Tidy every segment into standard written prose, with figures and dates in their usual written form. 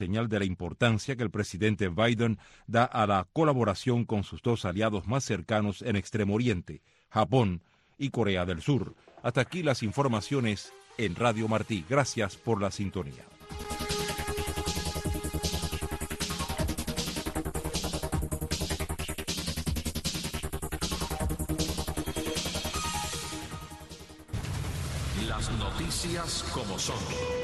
señal de la importancia que el presidente Biden da a la colaboración con sus dos aliados más cercanos en Extremo Oriente, Japón y Corea del Sur. Hasta aquí las informaciones en Radio Martí. Gracias por la sintonía. Las noticias como son.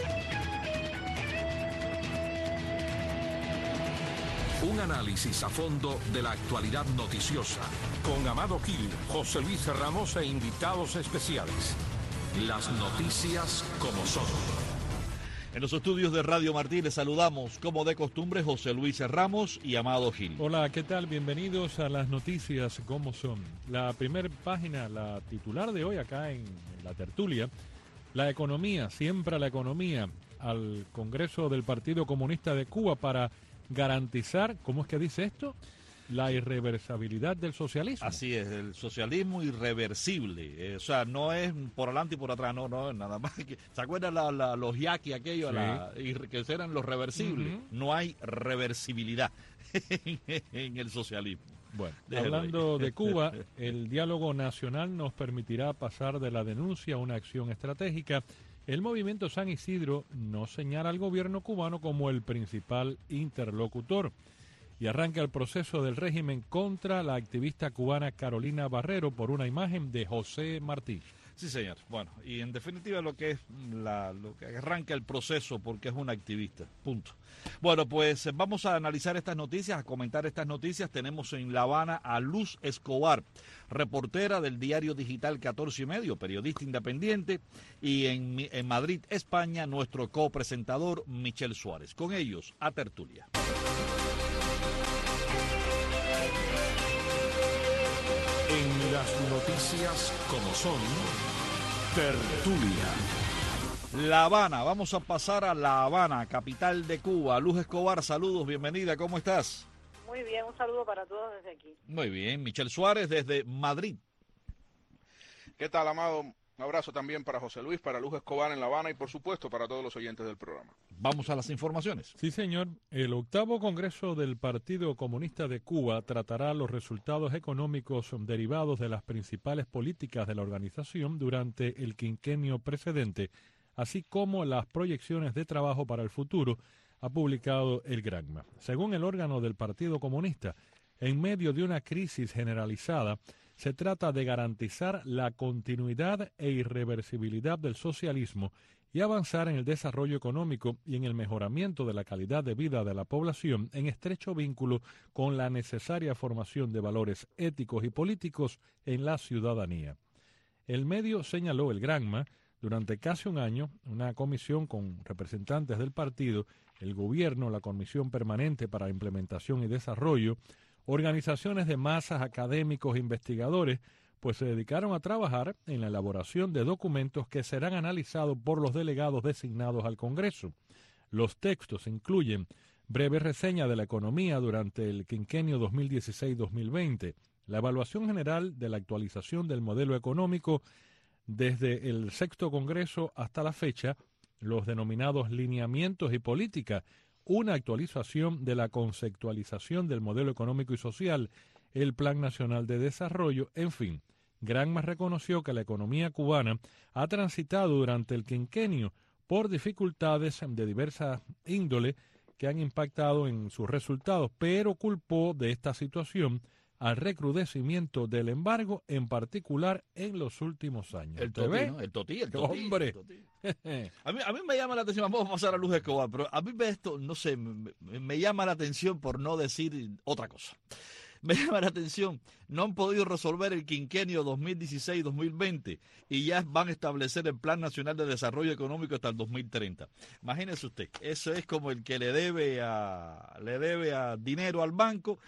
Un análisis a fondo de la actualidad noticiosa. Con Amado Gil, José Luis Ramos e invitados especiales. Las noticias como son. En los estudios de Radio Martí les saludamos, como de costumbre, José Luis Ramos y Amado Gil. Hola, ¿qué tal? Bienvenidos a las noticias como son. La primera página, la titular de hoy acá en la tertulia, la economía, siembra la economía al Congreso del Partido Comunista de Cuba para garantizar, ¿cómo es que dice esto? La irreversibilidad del socialismo. Así es, el socialismo irreversible. O sea, no es por adelante y por atrás, no, nada más que... ¿Se acuerdan los yaquis aquellos, sí, que eran los reversibles? Uh-huh. No hay reversibilidad en el socialismo. Bueno, hablando de Cuba, el diálogo nacional nos permitirá pasar de la denuncia a una acción estratégica. El movimiento San Isidro no señala al gobierno cubano como el principal interlocutor y arranca el proceso del régimen contra la activista cubana Carolina Barrero por una imagen de José Martí. Sí, señor. Bueno, y en definitiva lo que arranca el proceso porque es una activista. Punto. Bueno, pues vamos a analizar estas noticias, a comentar estas noticias. Tenemos en La Habana a Luz Escobar, reportera del diario digital 14 y medio, periodista independiente, y en Madrid, España, nuestro copresentador Michel Suárez. Con ellos, a tertulia. En las noticias como son, tertulia. La Habana, vamos a pasar a La Habana, capital de Cuba. Luz Escobar, saludos, bienvenida, ¿cómo estás? Muy bien, un saludo para todos desde aquí. Muy bien, Michel Suárez desde Madrid. ¿Qué tal, Amado? Un abrazo también para José Luis, para Luz Escobar en La Habana y por supuesto para todos los oyentes del programa. Vamos a las informaciones. Sí, señor. El 8º Congreso del Partido Comunista de Cuba tratará los resultados económicos derivados de las principales políticas de la organización durante el quinquenio precedente, así como las proyecciones de trabajo para el futuro, ha publicado el Granma. Según el órgano del Partido Comunista, en medio de una crisis generalizada, se trata de garantizar la continuidad e irreversibilidad del socialismo y avanzar en el desarrollo económico y en el mejoramiento de la calidad de vida de la población en estrecho vínculo con la necesaria formación de valores éticos y políticos en la ciudadanía. El medio señaló el Granma. Durante casi un año, una comisión con representantes del partido, el gobierno, la Comisión Permanente para Implementación y Desarrollo, organizaciones de masas, académicos e investigadores, pues se dedicaron a trabajar en la elaboración de documentos que serán analizados por los delegados designados al Congreso. Los textos incluyen breve reseña de la economía durante el quinquenio 2016-2020, la evaluación general de la actualización del modelo económico desde el 6º Congreso hasta la fecha, los denominados lineamientos y política, una actualización de la conceptualización del modelo económico y social, el Plan Nacional de Desarrollo, en fin. Granma reconoció que la economía cubana ha transitado durante el quinquenio por dificultades de diversa índole que han impactado en sus resultados, pero culpó de esta situación al recrudecimiento del embargo, en particular en los últimos años. El totí, ¿no? El totí. ¡Hombre! A mí me llama la atención, vamos a pasar a Luz Escobar, pero a mí esto, no sé, me llama la atención por no decir otra cosa. Me llama la atención, no han podido resolver el quinquenio 2016-2020 y ya van a establecer el Plan Nacional de Desarrollo Económico hasta el 2030. Imagínese usted, eso es como el que le debe a dinero al banco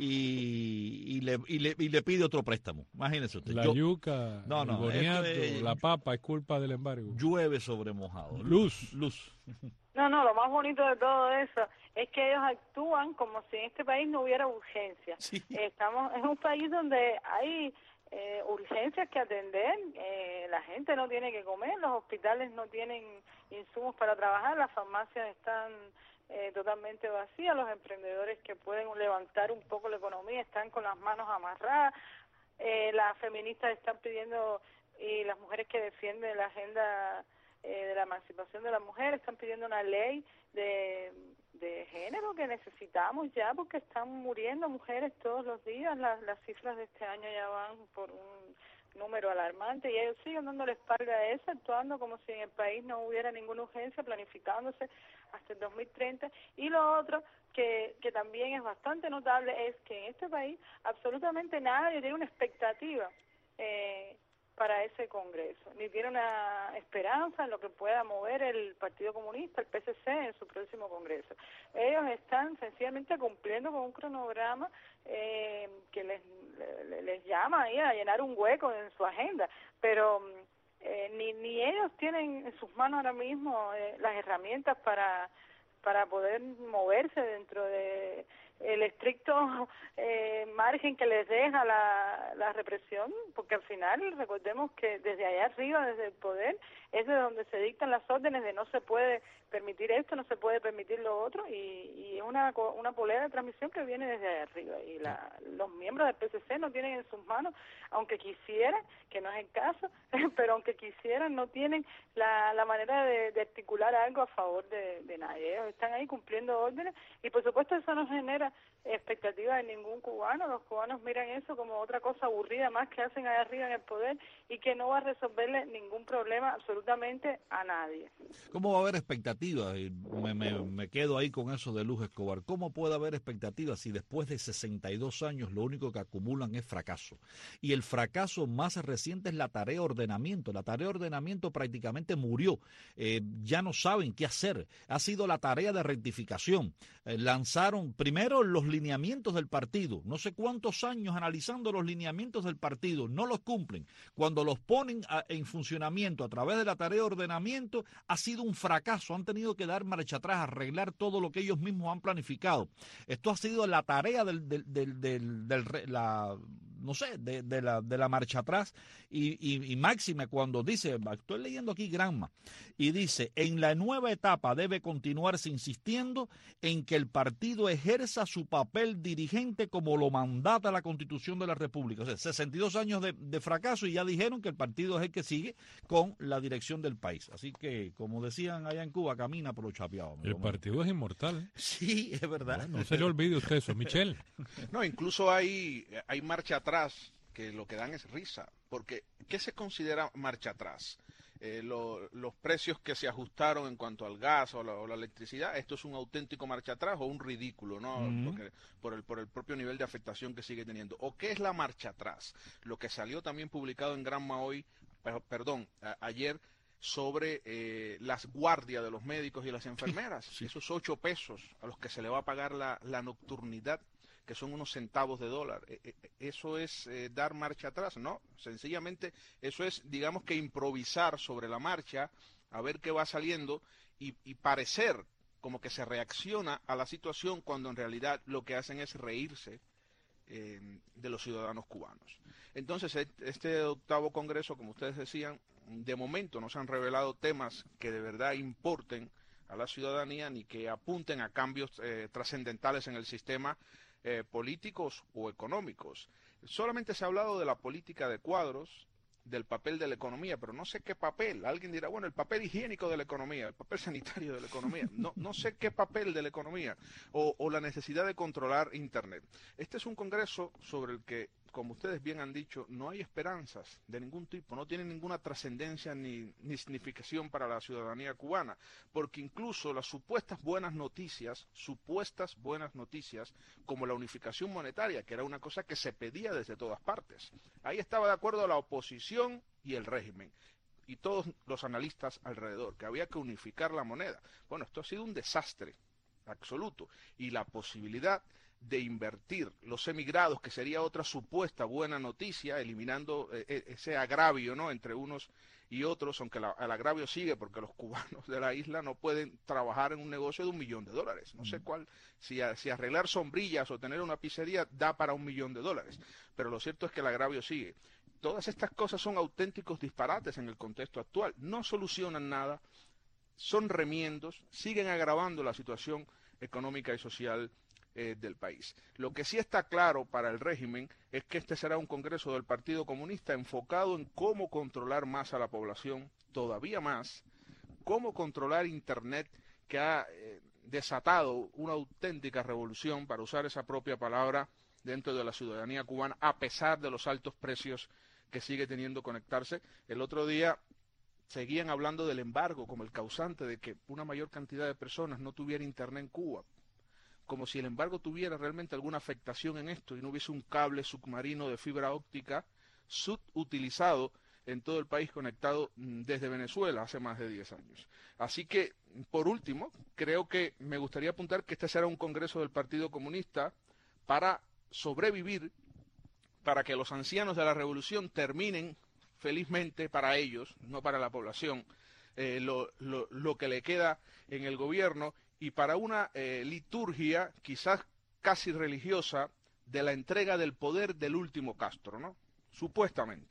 y le pide otro préstamo. Imagínese usted. La yuca, el boniato, la papa es culpa del embargo. Llueve sobre mojado. Luz. No, lo más bonito de todo eso es que ellos actúan como si en este país no hubiera urgencia. Sí. Estamos en un país donde hay urgencias que atender, la gente no tiene que comer, los hospitales no tienen insumos para trabajar, las farmacias están totalmente vacía. Los emprendedores que pueden levantar un poco la economía están con las manos amarradas. Las feministas están pidiendo, y las mujeres que defienden la agenda de la emancipación de la mujer están pidiendo una ley de género que necesitamos ya, porque están muriendo mujeres todos los días. Las cifras de este año ya van por un número alarmante, y ellos siguen dando la espalda a eso, actuando como si en el país no hubiera ninguna urgencia, planificándose hasta el 2030. Y lo otro que también es bastante notable es que en este país absolutamente nadie tiene una expectativa para ese Congreso, ni tiene una esperanza en lo que pueda mover el Partido Comunista, el PSC, en su próximo Congreso. Ellos están sencillamente cumpliendo con un cronograma que les llama ahí a llenar un hueco en su agenda, pero ni ellos tienen en sus manos ahora mismo las herramientas para poder moverse dentro de el estricto margen que les deja la represión, porque al final recordemos que desde allá arriba, desde el poder, es de donde se dictan las órdenes de no se puede permitir esto, no se puede permitir lo otro, y es una polea de transmisión que viene desde allá arriba, y los miembros del PSC no tienen en sus manos, aunque quisieran, que no es el caso, pero aunque quisieran, no tienen la manera de articular algo a favor de nadie. Ellos están ahí cumpliendo órdenes, y por supuesto eso no genera expectativa de ningún cubano. Los cubanos miran eso como otra cosa aburrida más que hacen allá arriba en el poder, y que no va a resolverle ningún problema absolutamente a nadie. ¿Cómo va a haber expectativas? Me quedo ahí con eso de Luz Escobar. ¿Cómo puede haber expectativas si después de 62 años lo único que acumulan es fracaso? Y el fracaso más reciente es la tarea de ordenamiento. La tarea de ordenamiento prácticamente murió. Ya no saben qué hacer. Ha sido la tarea de rectificación. Lanzaron primero los lineamientos del partido. No sé cuántos años analizando los lineamientos del partido. No los cumplen. Cuando los ponen en funcionamiento a través de la tarea de ordenamiento, ha sido un fracaso. Han tenido que dar marcha atrás, arreglar todo lo que ellos mismos han planificado. Esto ha sido la tarea de la marcha atrás, y máxime cuando dice, estoy leyendo aquí Granma, y dice, en la nueva etapa debe continuarse insistiendo en que el partido ejerza su papel dirigente como lo mandata la Constitución de la República. O sea, 62 años de fracaso, y ya dijeron que el partido es el que sigue con la dirección del país. Así que, como decían allá en Cuba, camina por los chapeados. El partido es inmortal. Sí, es verdad. No se le olvide usted eso, Michelle. No, incluso hay marcha atrás que lo que dan es risa, porque ¿qué se considera marcha atrás? Los precios que se ajustaron en cuanto al gas o la electricidad, ¿esto es un auténtico marcha atrás o un ridículo, no? Porque, por el propio nivel de afectación que sigue teniendo. ¿O qué es la marcha atrás? Lo que salió también publicado en Granma ayer, sobre las guardias de los médicos y las enfermeras, sí. Esos 8 pesos a los que se le va a pagar la nocturnidad, que son unos centavos de dólar. ¿Eso es dar marcha atrás? No, sencillamente eso es, digamos que improvisar sobre la marcha, a ver qué va saliendo, y parecer como que se reacciona a la situación, cuando en realidad lo que hacen es reírse de los ciudadanos cubanos. Entonces, este 8º Congreso, como ustedes decían, de momento no se han revelado temas que de verdad importen a la ciudadanía, ni que apunten a cambios trascendentales en el sistema políticos o económicos. Solamente se ha hablado de la política de cuadros, del papel de la economía, pero no sé qué papel. Alguien dirá, bueno, el papel higiénico de la economía, el papel sanitario de la economía. No sé qué papel de la economía, o la necesidad de controlar Internet. Este es un congreso sobre el que, como ustedes bien han dicho, no hay esperanzas de ningún tipo, no tiene ninguna trascendencia ni significación para la ciudadanía cubana, porque incluso las supuestas buenas noticias, como la unificación monetaria, que era una cosa que se pedía desde todas partes, ahí estaba de acuerdo la oposición y el régimen, y todos los analistas alrededor, que había que unificar la moneda. Bueno, esto ha sido un desastre absoluto, y la posibilidad de invertir los emigrados, que sería otra supuesta buena noticia, eliminando ese agravio, ¿no?, entre unos y otros, aunque el agravio sigue, porque los cubanos de la isla no pueden trabajar en un negocio de $1 millón. No sé si arreglar sombrillas o tener una pizzería da para $1 millón, pero lo cierto es que el agravio sigue. Todas estas cosas son auténticos disparates en el contexto actual, no solucionan nada, son remiendos, siguen agravando la situación económica y social del país. Lo que sí está claro para el régimen es que este será un Congreso del Partido Comunista enfocado en cómo controlar más a la población, todavía más, cómo controlar Internet, que ha desatado una auténtica revolución, para usar esa propia palabra, dentro de la ciudadanía cubana, a pesar de los altos precios que sigue teniendo conectarse. El otro día seguían hablando del embargo como el causante de que una mayor cantidad de personas no tuviera Internet en Cuba, como si el embargo tuviera realmente alguna afectación en esto y no hubiese un cable submarino de fibra óptica subutilizado en todo el país, conectado desde Venezuela hace más de 10 años. Así que, por último, creo que me gustaría apuntar que este será un Congreso del Partido Comunista para sobrevivir, para que los ancianos de la revolución terminen felizmente para ellos, no para la población, lo que le queda en el gobierno, y para una liturgia quizás casi religiosa de la entrega del poder del último Castro, ¿no? Supuestamente.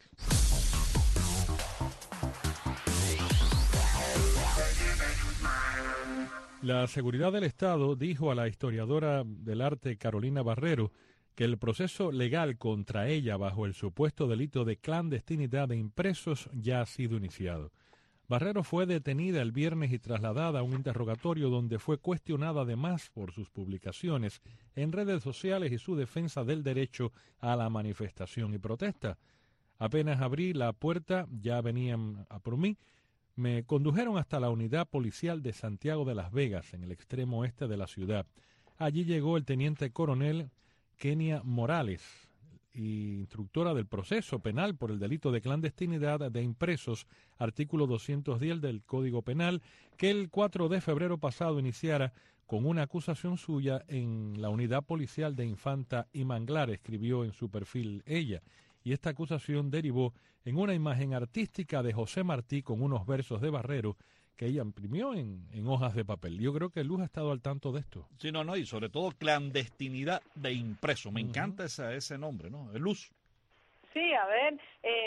La seguridad del Estado dijo a la historiadora del arte Carolina Barrero que el proceso legal contra ella bajo el supuesto delito de clandestinidad de impresos ya ha sido iniciado. Barrero fue detenida el viernes y trasladada a un interrogatorio donde fue cuestionada además por sus publicaciones en redes sociales y su defensa del derecho a la manifestación y protesta. Apenas abrí la puerta, ya venían a por mí. Me condujeron hasta la unidad policial de Santiago de Las Vegas, en el extremo oeste de la ciudad. Allí llegó el teniente coronel Kenia Morales, instructora del proceso penal por el delito de clandestinidad de impresos, artículo 210 del Código Penal, que el 4 de febrero pasado iniciara con una acusación suya en la unidad policial de Infanta y Manglar, escribió en su perfil ella. Y esta acusación derivó en una imagen artística de José Martí con unos versos de Barrero que ella imprimió en hojas de papel. Yo creo que Luz ha estado al tanto de esto. Sí, no, y sobre todo clandestinidad de impreso. Me encanta ese nombre, ¿no? Luz. Sí, a ver,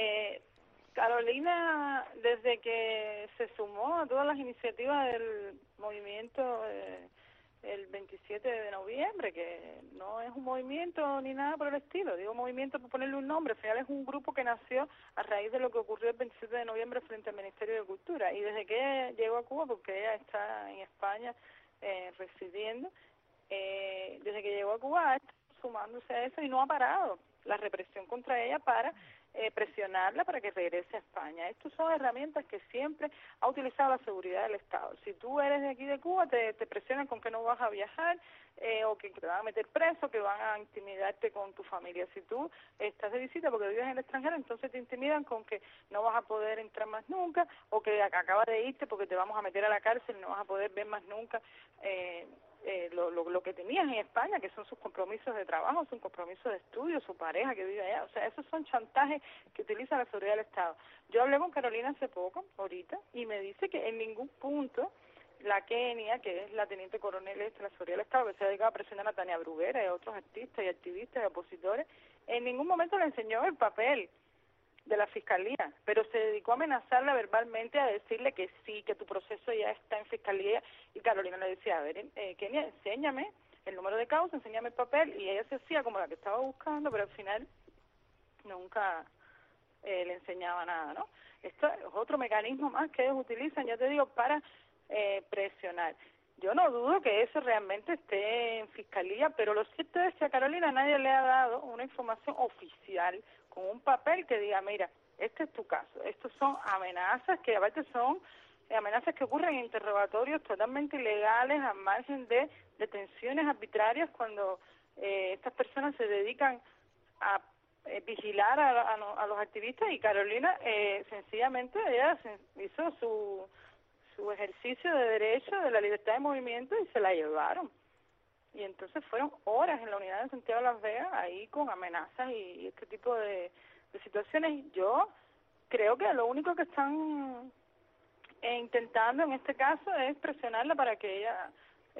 Carolina, desde que se sumó a todas las iniciativas del movimiento el 27 de noviembre, que no es un movimiento ni nada por el estilo, digo movimiento por ponerle un nombre, al final es un grupo que nació a raíz de lo que ocurrió el 27 de noviembre frente al Ministerio de Cultura, y desde que llegó a Cuba, porque ella está en España residiendo, desde que llegó a Cuba está sumándose a eso y no ha parado la represión contra ella para presionarla para que regrese a España. Estas son herramientas que siempre ha utilizado la seguridad del Estado. Si tú eres de aquí de Cuba, te presionan con que no vas a viajar, o que te van a meter preso, que van a intimidarte con tu familia. Si tú estás de visita porque vives en el extranjero, entonces te intimidan con que no vas a poder entrar más nunca, o que acabas de irte porque te vamos a meter a la cárcel y no vas a poder ver más nunca lo que tenías en España, que son sus compromisos de trabajo, sus compromisos de estudio, su pareja que vive allá. O sea, esos son chantajes que utiliza la seguridad del Estado. Yo hablé con Carolina hace poco, ahorita, y me dice que en ningún punto la Kenia, que es la teniente coronel de la seguridad del Estado, que se ha dedicado a presionar a Tania Bruguera y a otros artistas y activistas y opositores, en ningún momento le enseñó el papel de la fiscalía, pero se dedicó a amenazarla verbalmente, a decirle que sí, que tu proceso ya está en fiscalía, y Carolina le decía, a ver, Kenia, enséñame el número de causa, enséñame el papel, y ella se hacía como la que estaba buscando, pero al final nunca le enseñaba nada, ¿no? Esto es otro mecanismo más que ellos utilizan, ya te digo, para presionar. Yo no dudo que eso realmente esté en fiscalía, pero lo cierto es que a Carolina nadie le ha dado una información oficial con un papel que diga, mira, este es tu caso. Estos son amenazas que aparte son amenazas que ocurren en interrogatorios totalmente ilegales, al margen de detenciones arbitrarias, cuando estas personas se dedican a vigilar a los activistas, y Carolina sencillamente ella hizo su ejercicio de derecho de la libertad de movimiento y se la llevaron. Y entonces fueron horas en la unidad de Santiago de Las Vegas ahí con amenazas y este tipo de situaciones. Yo creo que lo único que están intentando en este caso es presionarla para que ella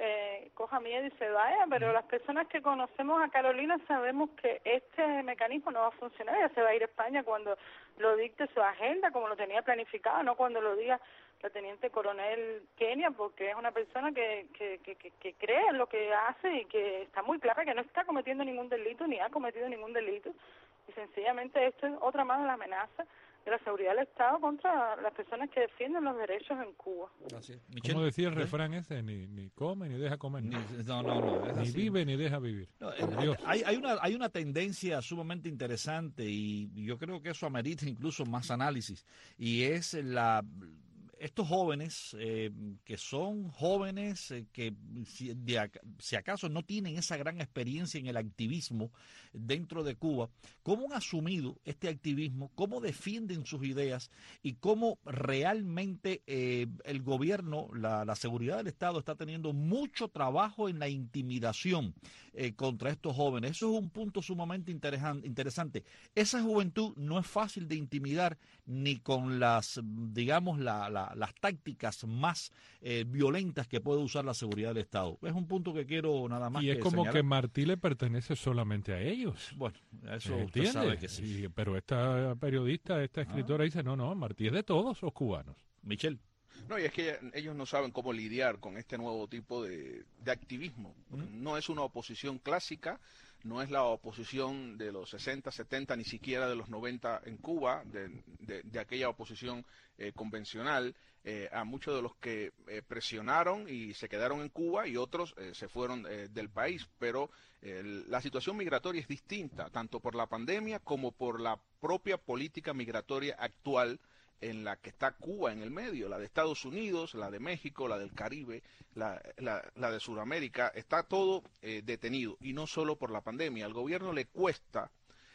coja miedo y se vaya, pero las personas que conocemos a Carolina sabemos que este mecanismo no va a funcionar. Ella se va a ir a España cuando lo dicte su agenda, como lo tenía planificado, no cuando lo diga la teniente coronel Kenia, porque es una persona que cree en lo que hace y que está muy clara que no está cometiendo ningún delito ni ha cometido ningún delito, y sencillamente esto es otra más de la amenaza de la seguridad del Estado contra las personas que defienden los derechos en Cuba. Así es. ¿Cómo decía el refrán ese? Ni come ni deja comer. No, es ni así. Vive ni deja vivir. No, hay una tendencia sumamente interesante y yo creo que eso amerita incluso más análisis, y es estos jóvenes que son jóvenes que si acaso no tienen esa gran experiencia en el activismo dentro de Cuba, cómo han asumido este activismo, cómo defienden sus ideas y cómo realmente el gobierno, la seguridad del Estado está teniendo mucho trabajo en la intimidación contra estos jóvenes. Eso es un punto sumamente interesante. Esa juventud no es fácil de intimidar ni con las tácticas más violentas que puede usar la seguridad del Estado. Es un punto que quiero nada más. Y es como señalar. que Martí le pertenece solamente a ellos. Bueno, eso usted sabe que sí. Pero esta periodista, esta escritora dice, no, Martí es de todos los cubanos. Michelle. No, y es que ellos no saben cómo lidiar con este nuevo tipo de activismo. No es una oposición clásica, no es la oposición de los 60, 70, ni siquiera de los 90 en Cuba, de aquella oposición convencional. A muchos de los que presionaron y se quedaron en Cuba y otros se fueron del país, pero la situación migratoria es distinta, tanto por la pandemia como por la propia política migratoria actual en la que está Cuba en el medio, la de Estados Unidos, la de México, la del Caribe, la de Sudamérica, está todo detenido, y no solo por la pandemia. Al gobierno le cuesta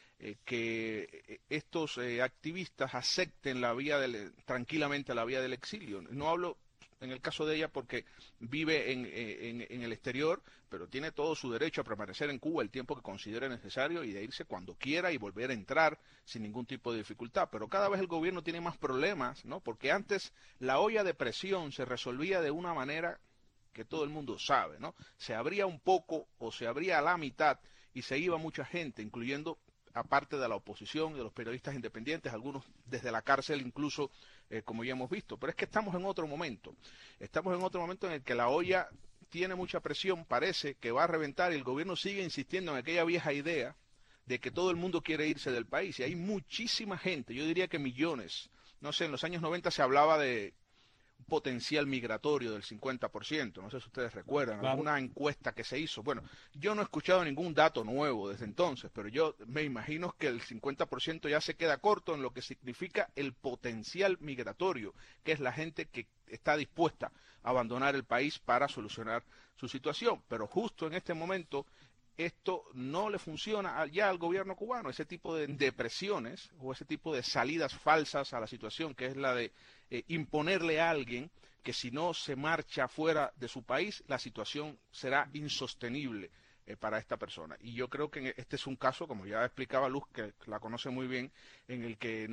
que estos activistas acepten tranquilamente la vía del exilio. No hablo en el caso de ella porque vive en el exterior, pero tiene todo su derecho a permanecer en Cuba el tiempo que considere necesario y de irse cuando quiera y volver a entrar sin ningún tipo de dificultad. Pero cada vez el gobierno tiene más problemas, ¿no? Porque antes la olla de presión se resolvía de una manera que todo el mundo sabe, ¿no? Se abría un poco o se abría a la mitad y se iba mucha gente, incluyendo aparte de la oposición, de los periodistas independientes, algunos desde la cárcel incluso, como ya hemos visto. Pero es que estamos en otro momento. Estamos en otro momento en el que la olla tiene mucha presión, parece que va a reventar, y el gobierno sigue insistiendo en aquella vieja idea de que todo el mundo quiere irse del país. Y hay muchísima gente, yo diría que millones. No sé, en los años 90 se hablaba de un potencial migratorio del 50%, no sé si ustedes recuerdan, alguna encuesta que se hizo. Bueno, yo no he escuchado ningún dato nuevo desde entonces, pero yo me imagino que el 50% ya se queda corto en lo que significa el potencial migratorio, que es la gente que está dispuesta a abandonar el país para solucionar su situación. Pero justo en este momento esto no le funciona ya al gobierno cubano, ese tipo de depresiones o ese tipo de salidas falsas a la situación, que es la de imponerle a alguien que si no se marcha fuera de su país, la situación será insostenible para esta persona. Y yo creo que este es un caso, como ya explicaba Luz, que la conoce muy bien, en el que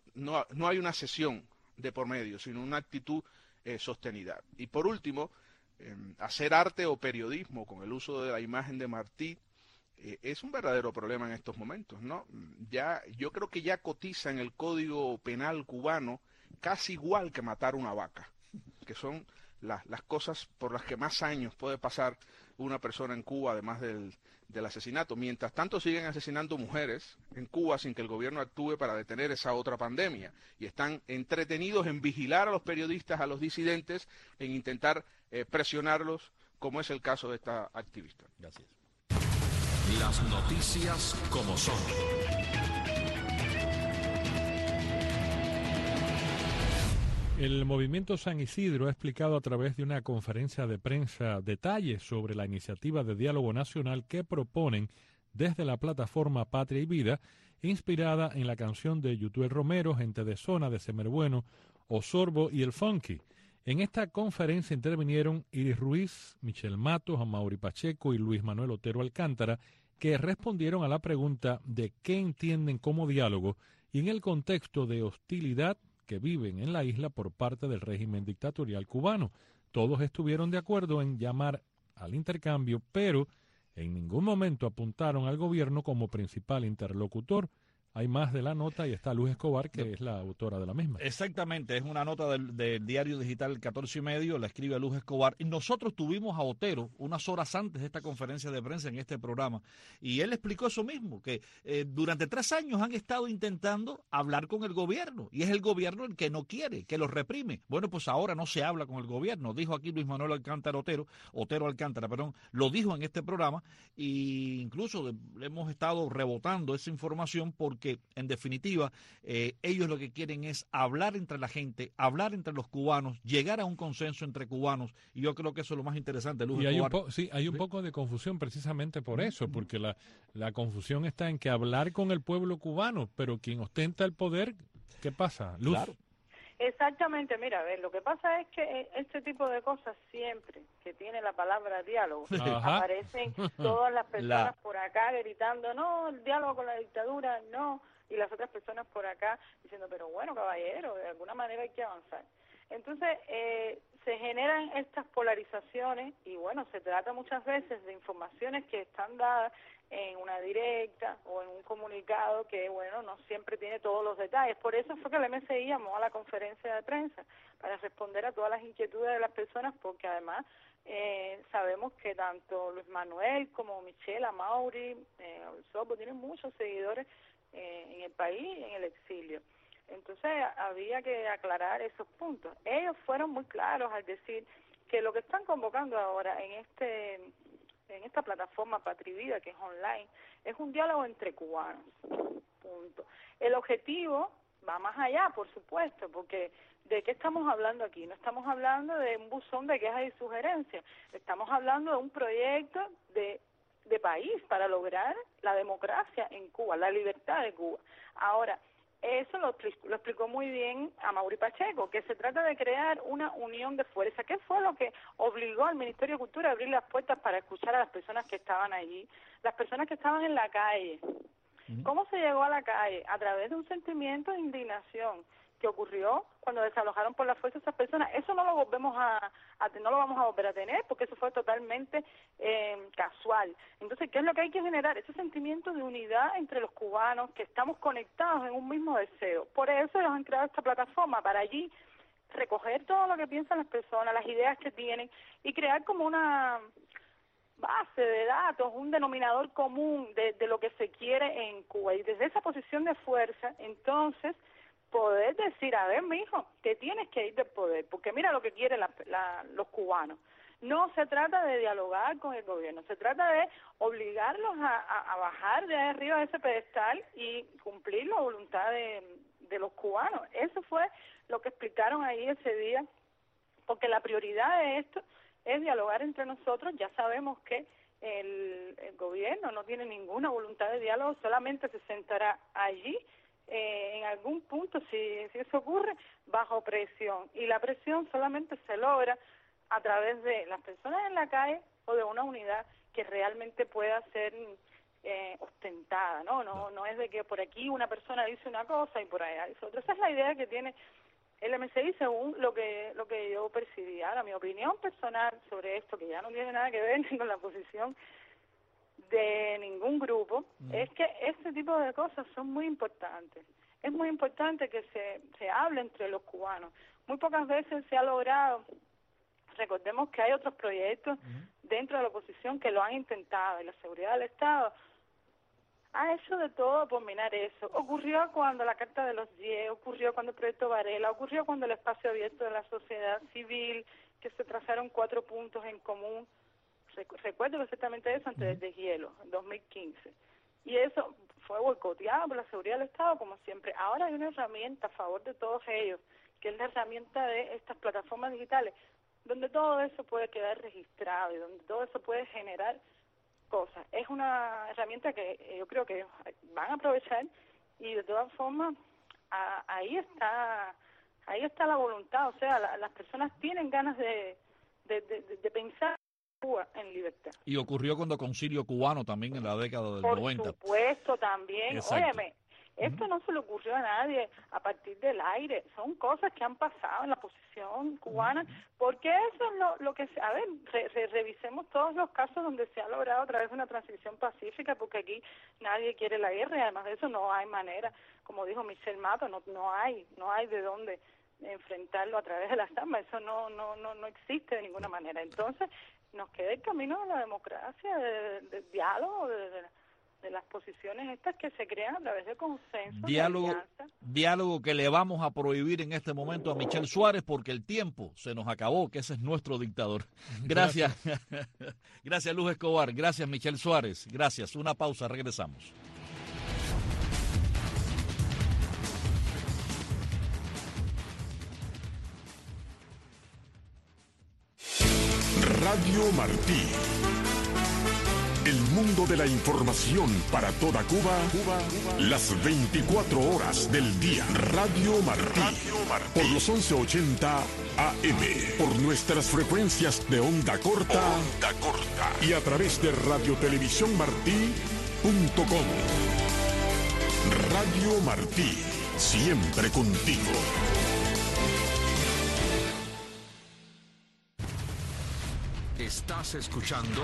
no hay una sesión de por medio, sino una actitud sostenida. Y por último, hacer arte o periodismo con el uso de la imagen de Martí es un verdadero problema en estos momentos, ¿no? Yo creo que ya cotiza en el Código Penal cubano casi igual que matar una vaca, que son las cosas por las que más años puede pasar una persona en Cuba, además del asesinato. Mientras tanto siguen asesinando mujeres en Cuba sin que el gobierno actúe para detener esa otra pandemia, y están entretenidos en vigilar a los periodistas, a los disidentes, en intentar presionarlos, como es el caso de esta activista. Gracias. Las noticias como son. El Movimiento San Isidro ha explicado a través de una conferencia de prensa detalles sobre la iniciativa de diálogo nacional que proponen desde la plataforma Patria y Vida, inspirada en la canción de Yutuel Romero, Gente de Zona, de Semer Bueno, Osorbo y El Funky. En esta conferencia intervinieron Iris Ruiz, Michel Matos, Amaury Pacheco y Luis Manuel Otero Alcántara, que respondieron a la pregunta de qué entienden como diálogo y en el contexto de hostilidad que viven en la isla por parte del régimen dictatorial cubano. Todos estuvieron de acuerdo en llamar al intercambio, pero en ningún momento apuntaron al gobierno como principal interlocutor. Hay más de la nota y está Luz Escobar, que es la autora de la misma. Exactamente, es una nota del diario digital 14:30, la escribe Luz Escobar. Y nosotros tuvimos a Otero unas horas antes de esta conferencia de prensa en este programa, y él explicó eso mismo, que durante 3 años han estado intentando hablar con el gobierno, y es el gobierno el que no quiere, que los reprime. Bueno, pues ahora no se habla con el gobierno, dijo aquí Luis Manuel Alcántara Otero Alcántara, lo dijo en este programa, e incluso hemos estado rebotando esa información porque en definitiva ellos lo que quieren es hablar entre la gente, hablar entre los cubanos, llegar a un consenso entre cubanos, y yo creo que eso es lo más interesante, Luz Escobar. Hay un poco de confusión precisamente por eso, porque la confusión está en que hablar con el pueblo cubano, pero quien ostenta el poder, ¿qué pasa, Luz? Claro. Exactamente, mira, a ver, lo que pasa es que este tipo de cosas siempre que tiene la palabra diálogo, aparecen todas las personas por acá gritando, no, el diálogo con la dictadura, no, y las otras personas por acá diciendo, pero bueno, caballero, de alguna manera hay que avanzar. Entonces, se generan estas polarizaciones y bueno, se trata muchas veces de informaciones que están dadas en una directa o en un comunicado que, bueno, no siempre tiene todos los detalles. Por eso fue que el MSI llamó a la conferencia de prensa, para responder a todas las inquietudes de las personas, porque además sabemos que tanto Luis Manuel como Michelle, Amaury, Sopo, tienen muchos seguidores en el país y en el exilio. Entonces había que aclarar esos puntos. Ellos fueron muy claros al decir que lo que están convocando ahora en esta plataforma Patrivida, que es online, es un diálogo entre cubanos, punto. El objetivo va más allá, por supuesto, porque ¿de qué estamos hablando aquí? No estamos hablando de un buzón de quejas y sugerencias, estamos hablando de un proyecto de país para lograr la democracia en Cuba, la libertad de Cuba. Ahora, eso lo explicó muy bien Amaury Pacheco, que se trata de crear una unión de fuerza. ¿Qué fue lo que obligó al Ministerio de Cultura a abrir las puertas para escuchar a las personas que estaban allí, las personas que estaban en la calle? ¿Cómo se llegó a la calle? A través de un sentimiento de indignación que ocurrió cuando desalojaron por la fuerza a esas personas. Eso no lo vamos a volver a tener, porque eso fue totalmente casual. Entonces, ¿qué es lo que hay que generar? Ese sentimiento de unidad entre los cubanos, que estamos conectados en un mismo deseo. Por eso ellos han creado esta plataforma, para allí recoger todo lo que piensan las personas, las ideas que tienen, y crear como una base de datos, un denominador común de lo que se quiere en Cuba. Y desde esa posición de fuerza, entonces, poder decir, a ver, mijo, te tienes que ir del poder, porque mira lo que quieren los cubanos. No se trata de dialogar con el gobierno, se trata de obligarlos a bajar de ahí arriba de ese pedestal y cumplir la voluntad de los cubanos. Eso fue lo que explicaron ahí ese día, porque la prioridad de esto es dialogar entre nosotros. Ya sabemos que el gobierno no tiene ninguna voluntad de diálogo, solamente se sentará allí en algún punto, si eso ocurre, bajo presión, y la presión solamente se logra a través de las personas en la calle o de una unidad que realmente pueda ser ostentada, no es de que por aquí una persona dice una cosa y por allá dice otra. Esa es la idea que tiene el MSI, según lo que yo percibí. Ahora, mi opinión personal sobre esto, que ya no tiene nada que ver con la posición de ningún grupo, es que este tipo de cosas son muy importantes. Es muy importante que se hable entre los cubanos. Muy pocas veces se ha logrado. Recordemos que hay otros proyectos dentro de la oposición que lo han intentado, y la seguridad del Estado ha hecho de todo por minar eso. Ocurrió cuando la Carta de los 10, ocurrió cuando el Proyecto Varela, ocurrió cuando el espacio abierto de la sociedad civil, que se trazaron 4 puntos en común. Recuerdo perfectamente eso antes del deshielo, en 2015. Y eso fue boicoteado por la seguridad del Estado, como siempre. Ahora hay una herramienta a favor de todos ellos, que es la herramienta de estas plataformas digitales, donde todo eso puede quedar registrado y donde todo eso puede generar cosas. Es una herramienta que yo creo que van a aprovechar, y de todas formas ahí está la voluntad. O sea, las personas tienen ganas de pensar Cuba en libertad. Y ocurrió cuando Concilio Cubano también en la década del 90. Por supuesto, también. Exacto. Óyeme, Esto no se le ocurrió a nadie a partir del aire, son cosas que han pasado en la posición cubana, porque eso es lo que, a ver, revisemos todos los casos donde se ha logrado a través de una transición pacífica, porque aquí nadie quiere la guerra y además de eso no hay manera, como dijo Michel Mato, no hay de dónde enfrentarlo a través de las armas, eso no existe de ninguna manera. Entonces nos queda el camino de la democracia, del diálogo, de las posiciones estas que se crean a través de consenso. Diálogo que le vamos a prohibir en este momento a Michel Suárez porque el tiempo se nos acabó, que ese es nuestro dictador. Gracias. Gracias, Luz Escobar. Gracias, Michel Suárez. Gracias. Una pausa, regresamos. Radio Martí. El mundo de la información para toda Cuba, las 24 horas del día. Radio Martí. Por los 1180 AM. Por nuestras frecuencias de onda corta. Y a través de radiotelevisiónmartí.com. Radio Martí. Siempre contigo. Estás escuchando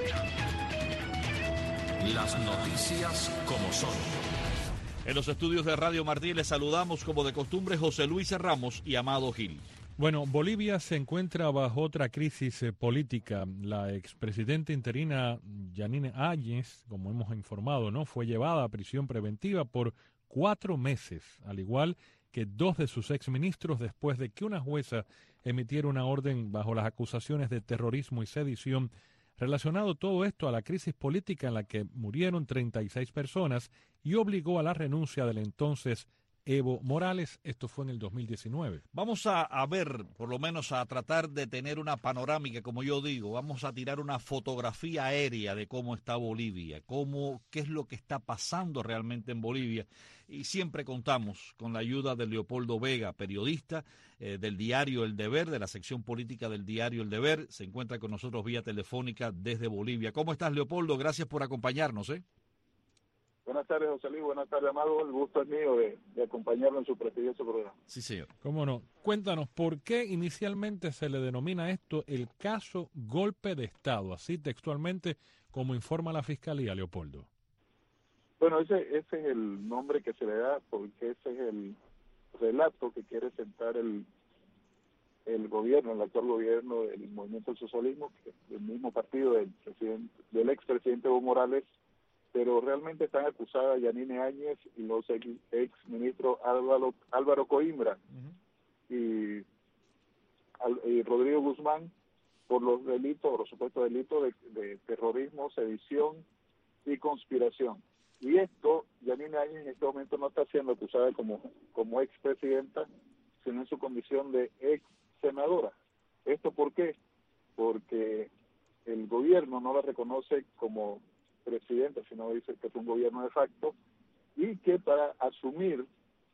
las noticias como son. En los estudios de Radio Martí les saludamos como de costumbre José Luis Ramos y Amado Gil. Bueno, Bolivia se encuentra bajo otra crisis política. La expresidenta interina Yanine Áñez, como hemos informado, ¿no?, fue llevada a prisión preventiva por 4 meses, al igual que 2 de sus exministros, después de que una jueza emitiera una orden bajo las acusaciones de terrorismo y sedición, relacionado todo esto a la crisis política en la que murieron 36 personas y obligó a la renuncia del entonces Evo Morales. Esto fue en el 2019. Vamos a ver, por lo menos a tratar de tener una panorámica, como yo digo, vamos a tirar una fotografía aérea de cómo está Bolivia, qué es lo que está pasando realmente en Bolivia. Y siempre contamos con la ayuda de Leopoldo Vega, periodista del diario El Deber, de la sección política del diario El Deber. Se encuentra con nosotros vía telefónica desde Bolivia. ¿Cómo estás, Leopoldo? Gracias por acompañarnos. Buenas tardes, José Luis. Buenas tardes, Amado. El gusto es mío de acompañarlo en su prestigioso programa. Sí, señor. ¿Cómo no? Cuéntanos, ¿por qué inicialmente se le denomina esto el caso golpe de Estado, así textualmente como informa la Fiscalía, Leopoldo? Bueno, ese es el nombre que se le da porque ese es el relato que quiere sentar el gobierno, el actual gobierno del Movimiento del Socialismo, que es el mismo partido del expresidente Evo Morales, pero realmente están acusadas Yanine Áñez y los ex ministros Álvaro Coimbra y Rodrigo Guzmán por los supuestos delitos de terrorismo, sedición y conspiración. Y esto, Yanine Áñez en este momento no está siendo acusada como expresidenta, sino en su condición de ex senadora. ¿Esto por qué? Porque el gobierno no la reconoce como presidenta, sino dice que es un gobierno de facto, y que para asumir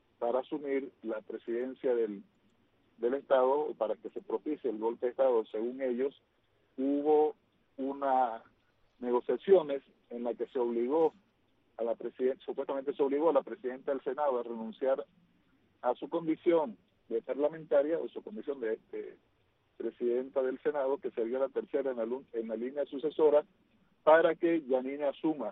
la presidencia del Estado, para que se propicie el golpe de Estado, según ellos, hubo unas negociaciones en las que se obligó a la presidenta, supuestamente se obligó a la presidenta del Senado a renunciar a su condición de parlamentaria o su condición de presidenta del Senado, que sería la tercera en la línea sucesora, para que Yanine asuma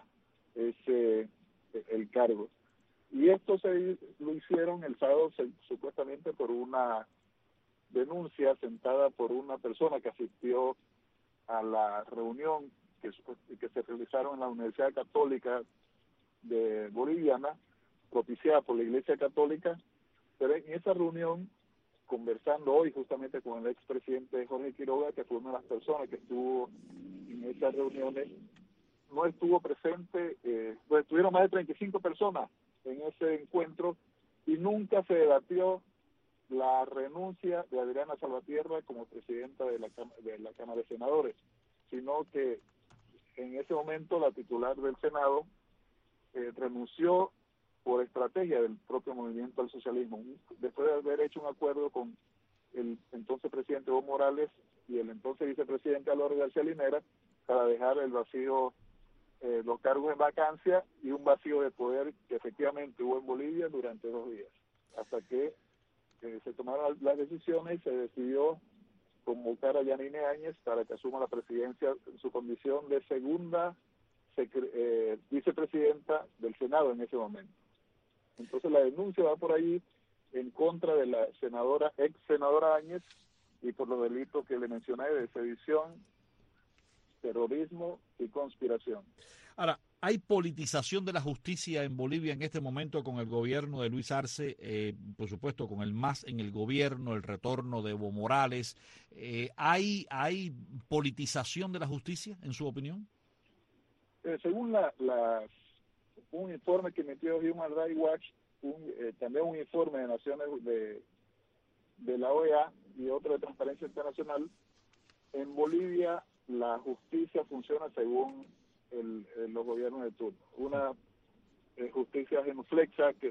el cargo. Y esto lo hicieron el sábado supuestamente por una denuncia sentada por una persona que asistió a la reunión que se realizaron en la Universidad Católica de Boliviana, propiciada por la Iglesia Católica, pero en esa reunión, conversando hoy justamente con el expresidente Jorge Quiroga, que fue una de las personas que estuvo en esas reuniones, no estuvo presente, pues estuvieron más de 35 personas en ese encuentro y nunca se debatió la renuncia de Adriana Salvatierra como presidenta de la Cámara de Senadores, sino que en ese momento la titular del Senado renunció por estrategia del propio Movimiento al Socialismo, después de haber hecho un acuerdo con el entonces presidente Evo Morales y el entonces vicepresidente Álvaro García Linera para dejar el vacío los cargos en vacancia y un vacío de poder que efectivamente hubo en Bolivia durante 2 días, hasta que se tomaron las decisiones y se decidió convocar a Yanine Áñez para que asuma la presidencia en su condición de segunda vicepresidenta del Senado en ese momento. Entonces la denuncia va por ahí en contra de la ex senadora Áñez y por los delitos que le mencioné de sedición, terrorismo y conspiración. Ahora, ¿hay politización de la justicia en Bolivia en este momento con el gobierno de Luis Arce? Por supuesto, con el MAS en el gobierno, el retorno de Evo Morales. ¿Hay politización de la justicia, en su opinión? Según un informe que emitió Human Rights Watch, también un informe de Naciones de la OEA y otro de Transparencia Internacional, en Bolivia la justicia funciona según los gobiernos de turno. Una justicia genuflexa que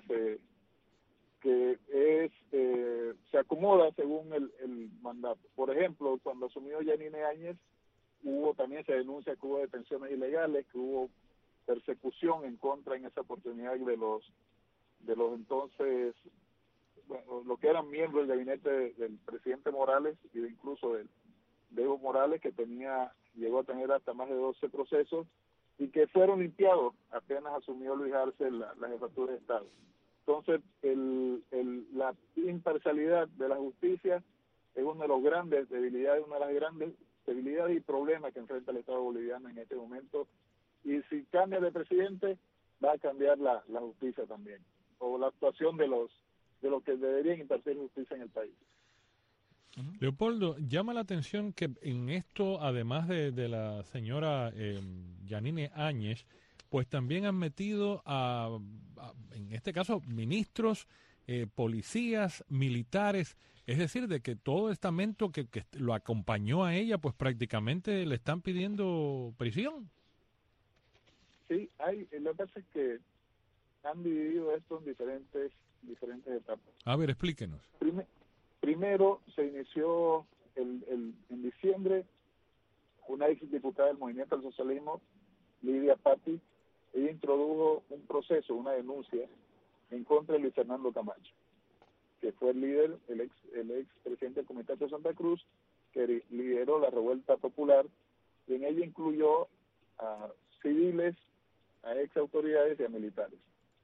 se acomoda según el mandato. Por ejemplo, cuando asumió Yanine Áñez, también se denuncia que hubo detenciones ilegales, que hubo persecución en contra en esa oportunidad de los entonces, bueno, lo que eran miembros del gabinete del presidente Morales y incluso de Evo Morales, que llegó a tener hasta más de 12 procesos y que fueron limpiados apenas asumió Luis Arce la jefatura de Estado. Entonces, la imparcialidad de la justicia es una de las grandes debilidades, y problemas que enfrenta el Estado boliviano en este momento. Y si cambia de presidente, va a cambiar la justicia también, o la actuación de los que deberían impartir justicia en el país. Leopoldo, llama la atención que en esto, además de la señora Yanine Áñez, pues también han metido en este caso, ministros, policías, militares, es decir, de que todo estamento que lo acompañó a ella, pues prácticamente le están pidiendo prisión. Sí, lo que pasa es que han dividido esto en diferentes etapas. A ver, explíquenos. Primero se inició en diciembre una ex diputada del Movimiento al Socialismo, Lidia Patti. Ella introdujo un proceso, una denuncia en contra de Luis Fernando Camacho, que fue el líder, el ex presidente del Comité de Santa Cruz, que lideró la revuelta popular, y en ella incluyó a civiles, a ex autoridades y a militares.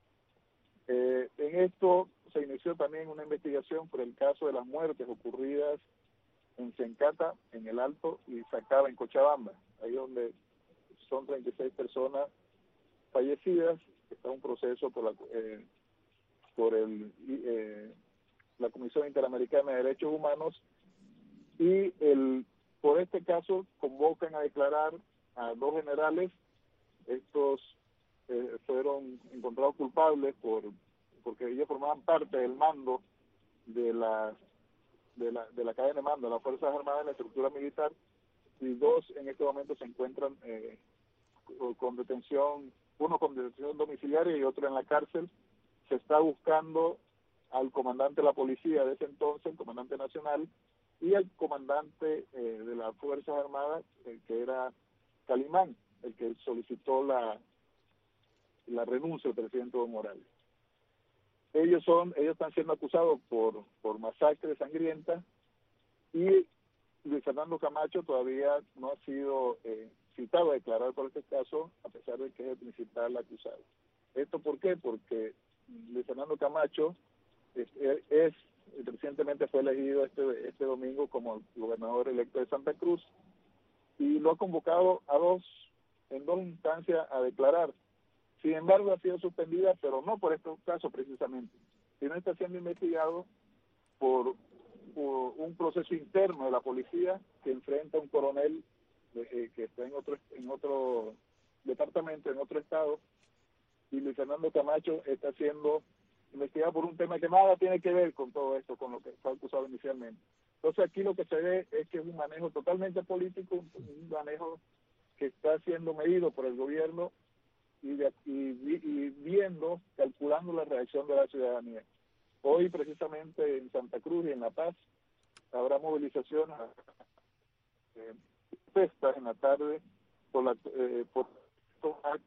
En esto se inició también una investigación por el caso de las muertes ocurridas en Sencata, en el Alto, y Sacaba, en Cochabamba, ahí donde son 36 personas fallecidas. Está un proceso por la Comisión Interamericana de Derechos Humanos, y por este caso convocan a declarar a 2 generales. Estos fueron encontrados culpables porque ellos formaban parte del mando de la cadena de mando de las Fuerzas Armadas en la estructura militar, y 2 en este momento se encuentran con detención, uno con detención domiciliaria y otro en la cárcel. Se está buscando al comandante de la policía de ese entonces, el comandante nacional, y al comandante de las Fuerzas Armadas, que era Calimán, el que solicitó la renuncia del presidente Evo Morales. Ellos están siendo acusados por masacre sangrienta, y Luis Fernando Camacho todavía no ha sido citado a declarar por este caso, a pesar de que es el principal acusado. ¿Esto por qué? Porque Luis Fernando Camacho recientemente fue elegido este domingo como gobernador electo de Santa Cruz, y lo ha convocado en dos instancias a declarar. Sin embargo, ha sido suspendida, pero no por este caso precisamente, sino está siendo investigado por un proceso interno de la policía que enfrenta a un coronel que está en otro departamento, en otro estado, y Luis Fernando Camacho está siendo investigado por un tema que nada tiene que ver con todo esto, con lo que fue acusado inicialmente. Entonces aquí lo que se ve es que es un manejo totalmente político, un manejo que está siendo medido por el gobierno y calculando la reacción de la ciudadanía. Hoy precisamente en Santa Cruz y en La Paz habrá movilizaciones, festas en la tarde por estos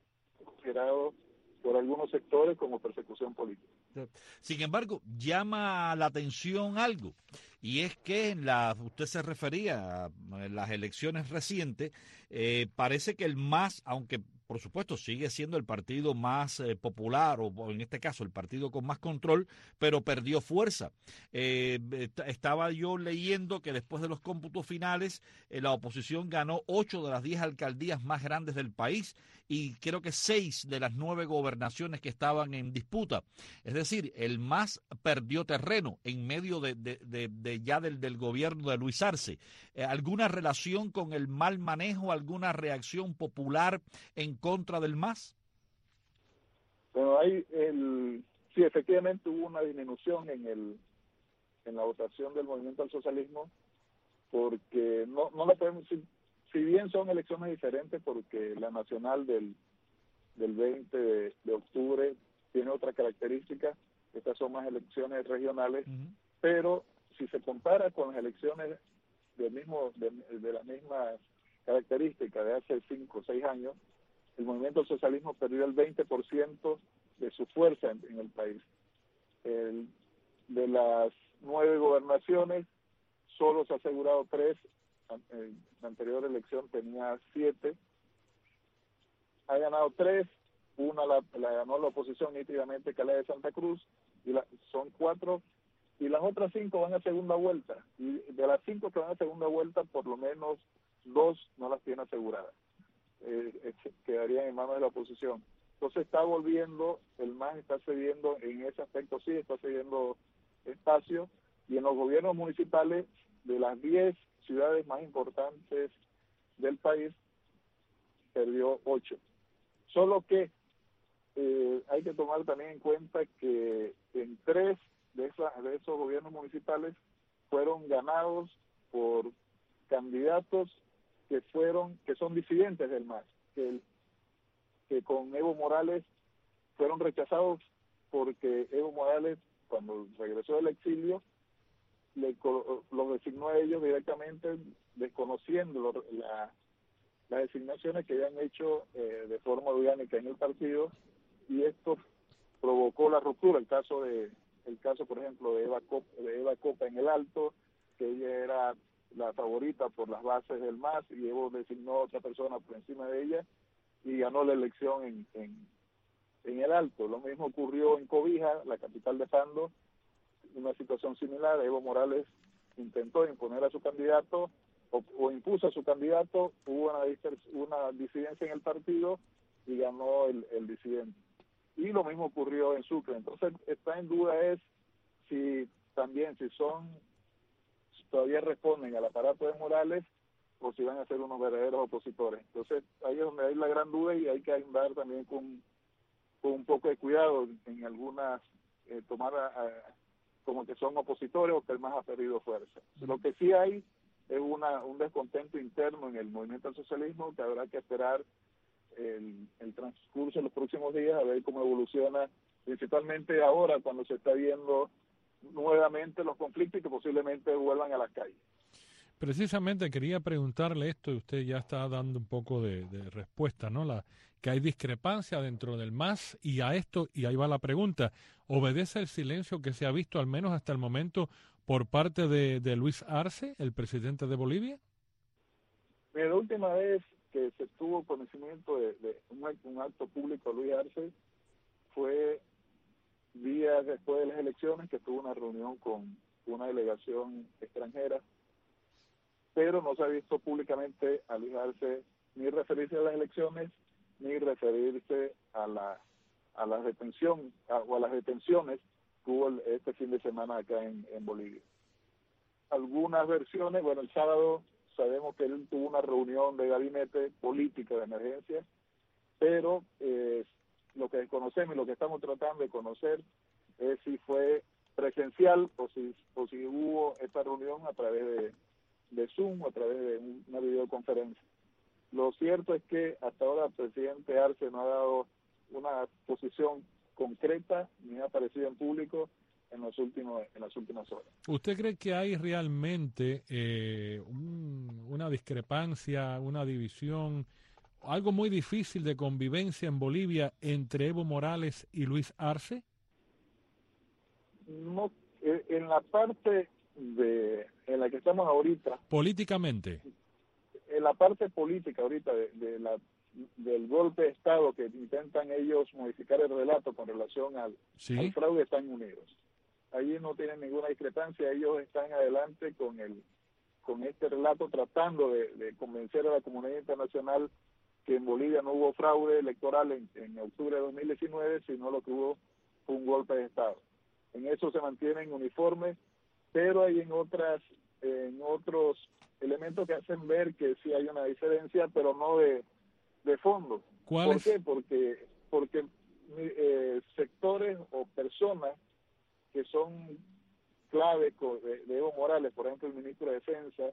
algunos sectores como persecución política. Sin embargo, llama la atención algo, y es que usted se refería a las elecciones recientes, parece que el MAS, aunque por supuesto sigue siendo el partido más popular, o en este caso el partido con más control, pero perdió fuerza. Estaba yo leyendo que después de los cómputos finales, la oposición ganó 8 de las 10 alcaldías más grandes del país y creo que 6 de las 9 gobernaciones que estaban en disputa. Es decir, el MAS perdió terreno en medio del gobierno de Luis Arce. ¿Alguna relación con el mal manejo, alguna reacción popular en contra del MAS? Bueno, sí, efectivamente hubo una disminución en la votación del Movimiento al Socialismo, porque no la podemos decir, si bien son elecciones diferentes, porque la nacional del 20 de octubre tiene otra característica, estas son más elecciones regionales, pero si se compara con las elecciones de la misma característica de hace 5 o 6 años, el Movimiento al Socialismo perdió el 20% de su fuerza en el país. De las 9 gobernaciones, solo se ha asegurado 3. En la anterior elección tenía 7. Ha ganado 3. Una la ganó la oposición nítidamente, que es la de Santa Cruz, y son 4. Y las otras 5 van a segunda vuelta. Y de las 5 que van a segunda vuelta, por lo menos 2 no las tiene aseguradas. Quedarían en manos de la oposición. Entonces está volviendo, el MAS está cediendo en ese aspecto, sí, está cediendo espacio, y en los gobiernos municipales de las 10 ciudades más importantes del país, perdió 8. Solo que hay que tomar también en cuenta que en 3 de esos gobiernos municipales fueron ganados por candidatos que son disidentes del MAS, que con Evo Morales fueron rechazados porque Evo Morales, cuando regresó del exilio, los designó a ellos directamente, desconociendo las designaciones que habían hecho de forma orgánica en el partido, y esto provocó la ruptura. El caso, por ejemplo, de Eva Copa en el Alto, que ella era la favorita por las bases del MAS, y Evo designó a otra persona por encima de ella y ganó la elección en el Alto. Lo mismo ocurrió en Cobija, la capital de Pando, una situación similar. Evo Morales intentó imponer a su candidato o impuso a su candidato, hubo una disidencia en el partido y ganó el disidente. Y lo mismo ocurrió en Sucre. Entonces está en duda si todavía responden al aparato de Morales o si van a ser unos verdaderos opositores. Entonces ahí es donde hay la gran duda, y hay que andar también con un poco de cuidado en algunas, tomar como que son opositores o que el MAS ha perdido fuerza. Lo que sí hay es un descontento interno en el Movimiento al Socialismo, que habrá que esperar el transcurso de los próximos días a ver cómo evoluciona, principalmente ahora cuando se está viendo nuevamente los conflictos y que posiblemente vuelvan a las calles. Precisamente quería preguntarle esto, y usted ya está dando un poco de respuesta, ¿no? Que hay discrepancia dentro del MAS, y a esto, y ahí va la pregunta, ¿obedece el silencio que se ha visto, al menos hasta el momento, por parte de Luis Arce, el presidente de Bolivia? Mira, la última vez que se tuvo conocimiento de un acto público de Luis Arce fue días después de las elecciones, que tuvo una reunión con una delegación extranjera, pero no se ha visto públicamente a Luis Arce ni referirse a las elecciones, ni referirse a la detención o a las detenciones que hubo este fin de semana acá en Bolivia. Algunas versiones, bueno, el sábado sabemos que él tuvo una reunión de gabinete política de emergencia, pero lo que desconocemos y lo que estamos tratando de conocer es si fue presencial o si hubo esta reunión a través de Zoom o a través de una videoconferencia. Lo cierto es que hasta ahora el presidente Arce no ha dado una posición concreta ni ha aparecido en público en las últimas horas. ¿Usted cree que hay realmente una discrepancia, una división algo muy difícil de convivencia en Bolivia entre Evo Morales y Luis Arce? No, en la parte en la que estamos ahorita, Políticamente. en la parte política ahorita del golpe de Estado que intentan ellos modificar el relato con relación al fraude, están unidos. Allí no tienen ninguna discrepancia, ellos están adelante con este relato, tratando de convencer a la comunidad internacional que en Bolivia no hubo fraude electoral en octubre de 2019, sino lo que hubo fue un golpe de Estado. En eso se mantienen uniformes, pero hay en otros elementos que hacen ver que sí hay una diferencia, pero no de fondo. ¿Por qué? Porque sectores o personas que son clave de Evo Morales, por ejemplo el ministro de Defensa,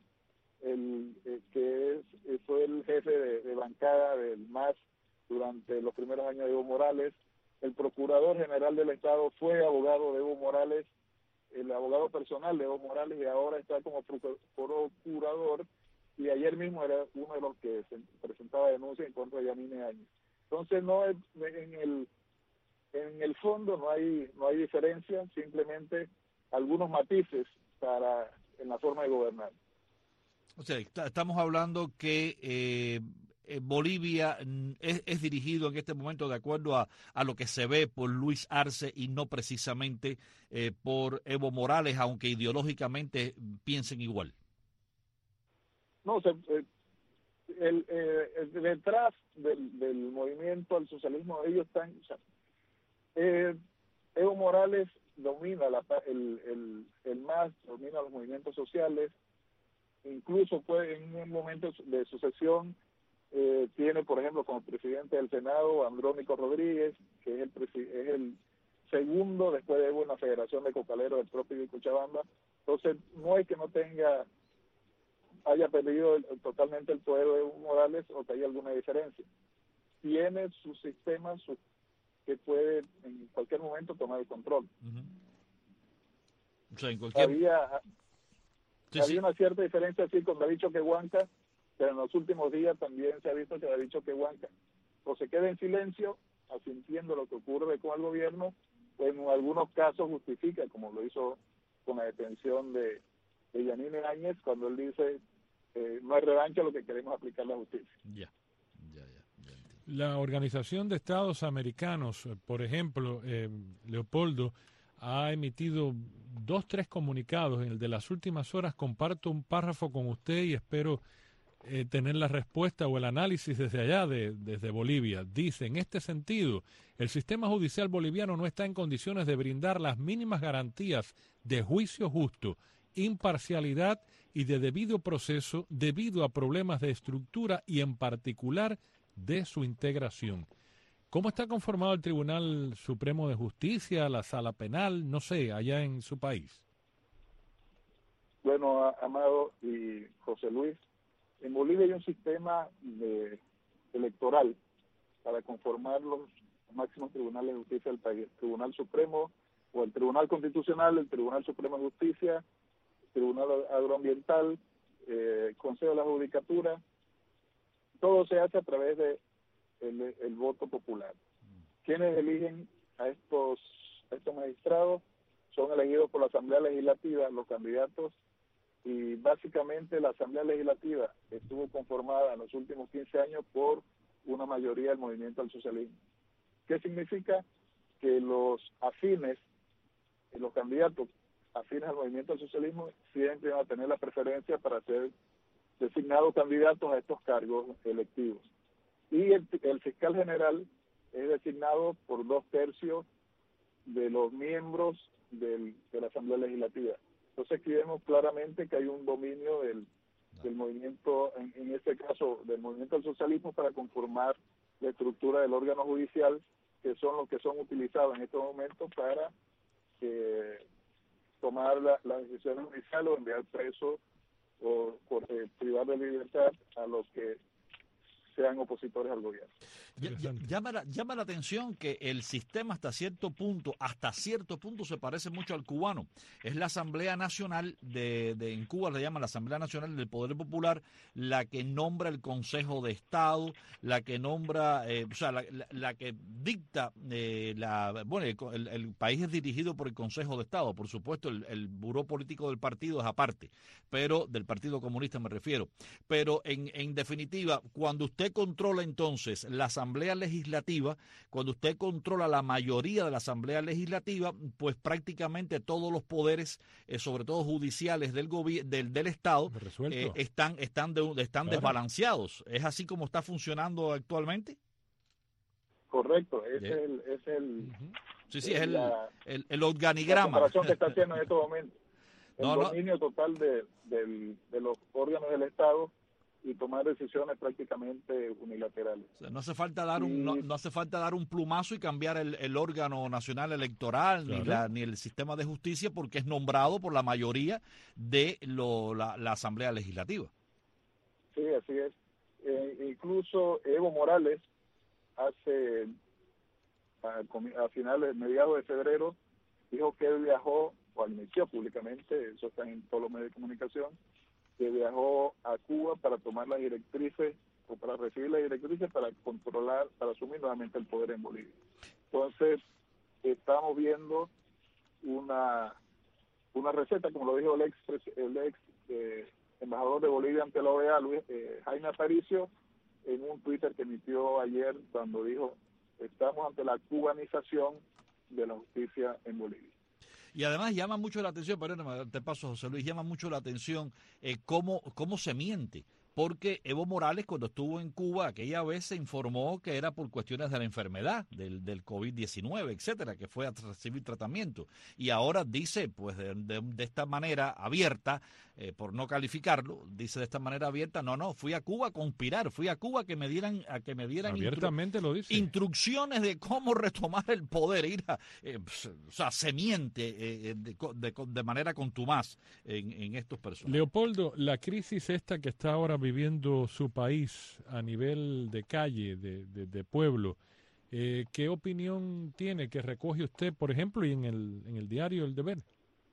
fue el jefe de bancada del MAS durante los primeros años de Evo Morales, el procurador general del Estado fue abogado de Evo Morales, el abogado personal de Evo Morales, y ahora está como procurador, y ayer mismo era uno de los que presentaba denuncia en contra de Yanine Áñez. Entonces no es, en el fondo no hay diferencia, simplemente algunos matices en la forma de gobernar. O sea, estamos hablando que Bolivia es dirigido en este momento de acuerdo a lo que se ve por Luis Arce y no precisamente por Evo Morales, aunque ideológicamente piensen igual. No, detrás del movimiento al socialismo, ellos están... O sea, Evo Morales domina el MAS, domina los movimientos sociales, incluso fue en un momento de sucesión, tiene por ejemplo como presidente del Senado Andrónico Rodríguez, que es el segundo después de Evo en la Federación de Cocaleros del Trópico y Cochabamba. Entonces no es que no haya perdido totalmente el poder de Evo Morales o que haya alguna diferencia. Tiene su sistema que puede en cualquier momento tomar el control. O sea, en cualquier... Había una cierta diferencia así con David Choquehuanca, pero en los últimos días también se ha visto que David Choquehuanca o se queda en silencio, asintiendo lo que ocurre con el gobierno, o en algunos casos justifica, como lo hizo con la detención de Yanine Áñez, cuando él dice no hay revancha, lo que queremos aplicar la justicia. Ya. La Organización de Estados Americanos, por ejemplo, Leopoldo, ha emitido 2-3 comunicados. En el de las últimas horas comparto un párrafo con usted y espero tener la respuesta o el análisis desde allá, desde Bolivia. Dice, en este sentido, el sistema judicial boliviano no está en condiciones de brindar las mínimas garantías de juicio justo, imparcialidad y de debido proceso debido a problemas de estructura y en particular de su integración. ¿Cómo está conformado el Tribunal Supremo de Justicia, la Sala Penal, no sé, allá en su país? Bueno, Amado y José Luis, en Bolivia hay un sistema electoral para conformar los máximos tribunales de justicia del país, el Tribunal Supremo o el Tribunal Constitucional, el Tribunal Supremo de Justicia, Tribunal Agroambiental, Consejo de la Judicatura. Todo se hace a través de el voto popular. Quienes eligen a estos magistrados son elegidos por la Asamblea Legislativa, los candidatos, y básicamente la Asamblea Legislativa estuvo conformada en los últimos 15 años por una mayoría del movimiento al socialismo. ¿Qué significa? Que los afines, los candidatos afines al movimiento al socialismo siempre van a tener la preferencia para ser designados candidatos a estos cargos electivos. Y el fiscal general es designado por 2/3 de los miembros de la Asamblea Legislativa. Entonces aquí vemos claramente que hay un dominio del movimiento, en este caso del movimiento al socialismo, para conformar la estructura del órgano judicial, que son los que son utilizados en estos momentos para tomar la decisión judicial o enviar preso o privar de libertad a los que sean opositores al gobierno. Llama la atención que el sistema hasta cierto punto se parece mucho al cubano. Es la Asamblea Nacional en Cuba le llaman la Asamblea Nacional del Poder Popular, la que nombra el Consejo de Estado, la que nombra, la que dicta, el país es dirigido por el Consejo de Estado, por supuesto el buró político del partido es aparte, pero del Partido Comunista me refiero. Pero en definitiva, cuando usted controla entonces la Asamblea Legislativa, cuando usted controla la mayoría de la Asamblea Legislativa, pues prácticamente todos los poderes, sobre todo judiciales del Estado, están desbalanceados. ¿Es así como está funcionando actualmente? Correcto, es el organigrama. La comparación que está haciendo en estos momentos. El dominio total de los órganos del Estado y tomar decisiones prácticamente unilaterales. O sea, no hace falta dar un plumazo y cambiar el órgano nacional electoral, claro, ni el sistema de justicia, porque es nombrado por la mayoría de la Asamblea Legislativa. Sí, así es. Incluso Evo Morales a finales, mediados de febrero, dijo que él viajó, o admitió públicamente, eso está en todos los medios de comunicación, que viajó a Cuba para tomar las directrices, o para recibir las directrices para controlar, para asumir nuevamente el poder en Bolivia. Entonces, estamos viendo una receta, como lo dijo el ex embajador de Bolivia ante la OEA, Jaime Aparicio, en un Twitter que emitió ayer, cuando dijo: estamos ante la cubanización de la justicia en Bolivia. Y además llama mucho la atención, perdóname, te paso, José Luis, llama mucho la atención cómo se miente. Porque Evo Morales, cuando estuvo en Cuba, aquella vez se informó que era por cuestiones de la enfermedad, del COVID-19, etcétera, que fue a recibir tratamiento. Y ahora dice, pues de esta manera abierta, por no calificarlo, dice de esta manera abierta, no, fui a Cuba a conspirar, fui a Cuba a que me dieran abiertamente lo dice, instrucciones de cómo retomar el poder. Se miente de manera contumaz en estos personajes. Leopoldo, la crisis esta que está ahora viviendo su país a nivel de calle, de pueblo, ¿qué opinión tiene, que recoge usted, por ejemplo, y en el diario El Deber?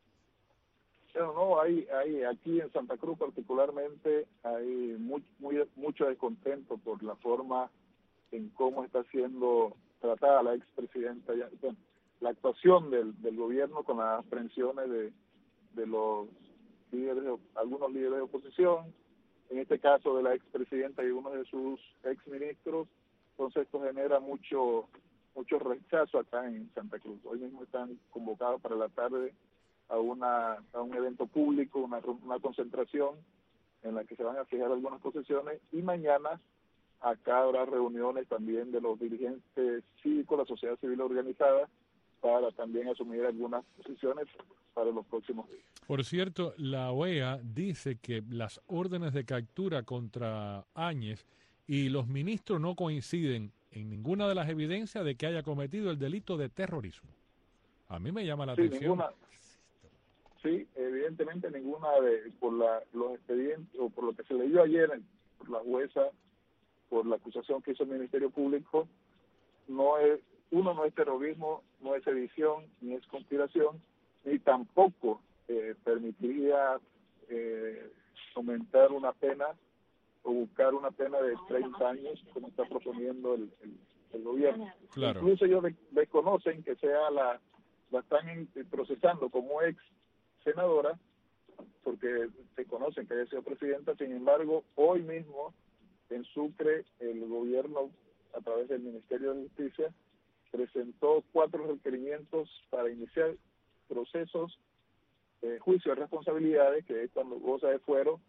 Hay aquí en Santa Cruz particularmente hay mucho descontento por la forma en cómo está siendo tratada la expresidenta, la actuación del gobierno con las aprehensiones de los líderes, algunos líderes de oposición, en este caso de la expresidenta y uno de sus exministros. Entonces esto genera mucho rechazo acá en Santa Cruz. Hoy mismo están convocados para la tarde a un evento público, una concentración en la que se van a fijar algunas posiciones, y mañana acá habrá reuniones también de los dirigentes cívicos, la sociedad civil organizada, para también asumir algunas posiciones para los próximos días. Por cierto, la OEA dice que las órdenes de captura contra Áñez y los ministros no coinciden en ninguna de las evidencias de que haya cometido el delito de terrorismo. A mí me llama la atención. Sí, evidentemente ninguna por los expedientes, o por lo que se leyó ayer por la jueza, por la acusación que hizo el Ministerio Público, no es terrorismo, no es sedición, ni es conspiración, ni tampoco permitiría aumentar una pena o buscar una pena de 30 años, como está proponiendo el gobierno. Claro. Incluso ellos desconocen que la están procesando como ex senadora, porque se conocen que haya sido presidenta. Sin embargo, hoy mismo en Sucre el gobierno, a través del Ministerio de Justicia, presentó 4 requerimientos para iniciar procesos, juicio de responsabilidades, que es cuando goza de fuero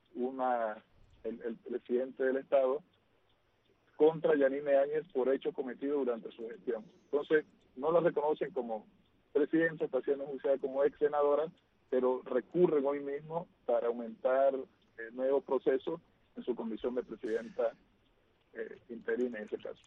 el presidente del Estado, contra Yanine Áñez por hechos cometidos durante su gestión. Entonces, no la reconocen como presidenta, está siendo juzgada como ex senadora, pero recurren hoy mismo para aumentar el nuevo proceso en su condición de presidenta interina en ese caso.